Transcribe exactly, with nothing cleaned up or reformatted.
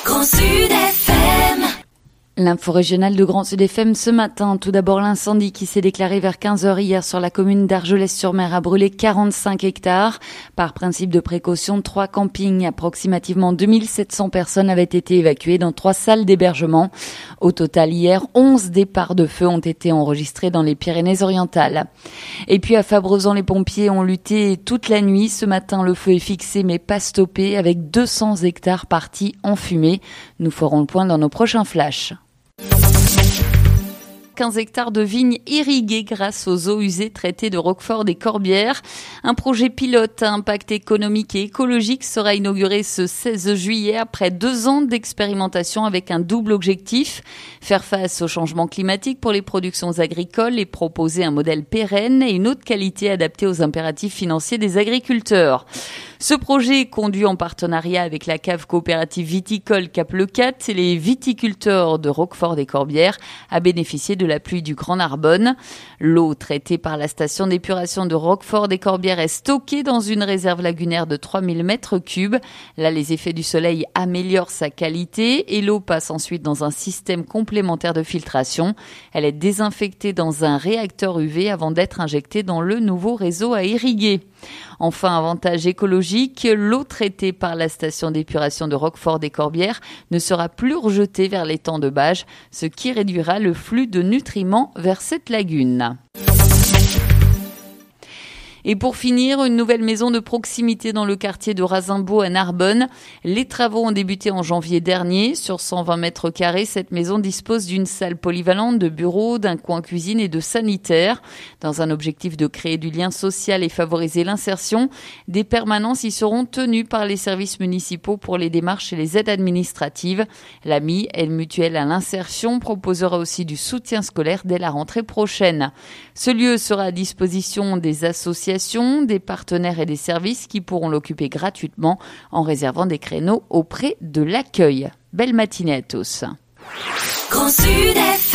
Grand Sud F M. L'info régionale de Grand Sud F M ce matin. Tout d'abord, l'incendie qui s'est déclaré vers quinze heures hier sur la commune d'Argelès-sur-Mer a brûlé quarante-cinq hectares. Par principe de précaution, trois campings, approximativement deux mille sept cents personnes avaient été évacuées dans trois salles d'hébergement. Au total, hier, onze départs de feu ont été enregistrés dans les Pyrénées-Orientales. Et puis à Fabrezan, les pompiers ont lutté toute la nuit. Ce matin, le feu est fixé mais pas stoppé avec deux cents hectares partis en fumée. Nous ferons le point dans nos prochains flashs. quinze hectares de vignes irriguées grâce aux eaux usées traitées de Roquefort des Corbières. Un projet pilote à impact économique et écologique sera inauguré ce seize juillet après deux ans d'expérimentation avec un double objectif. Faire face au changement climatique pour les productions agricoles et proposer un modèle pérenne et une haute qualité adaptée aux impératifs financiers des agriculteurs. Ce projet, conduit en partenariat avec la cave coopérative viticole Cap-le-Cat et les viticulteurs de Roquefort des Corbières, a bénéficié de la pluie du Grand Narbonne. L'eau traitée par la station d'épuration de Roquefort des Corbières est stockée dans une réserve lagunaire de trois mille mètres cubes. Là, les effets du soleil améliorent sa qualité et l'eau passe ensuite dans un système complémentaire de filtration. Elle est désinfectée dans un réacteur U V avant d'être injectée dans le nouveau réseau à irriguer. Enfin, avantage écologique, l'eau traitée par la station d'épuration de Roquefort des Corbières ne sera plus rejetée vers l'étang de Bages, ce qui réduira le flux de nutriments vers cette lagune. Et pour finir, une nouvelle maison de proximité dans le quartier de Razimbault à Narbonne. Les travaux ont débuté en janvier dernier. Sur cent vingt mètres carrés, cette maison dispose d'une salle polyvalente, de bureaux, d'un coin cuisine et de sanitaire. Dans un objectif de créer du lien social et favoriser l'insertion, des permanences y seront tenues par les services municipaux pour les démarches et les aides administratives. L'A M I, aide mutuelle à l'insertion, proposera aussi du soutien scolaire dès la rentrée prochaine. Ce lieu sera à disposition des associations, des partenaires et des services qui pourront l'occuper gratuitement en réservant des créneaux auprès de l'accueil. Belle matinée à tous. Grand Sud F M.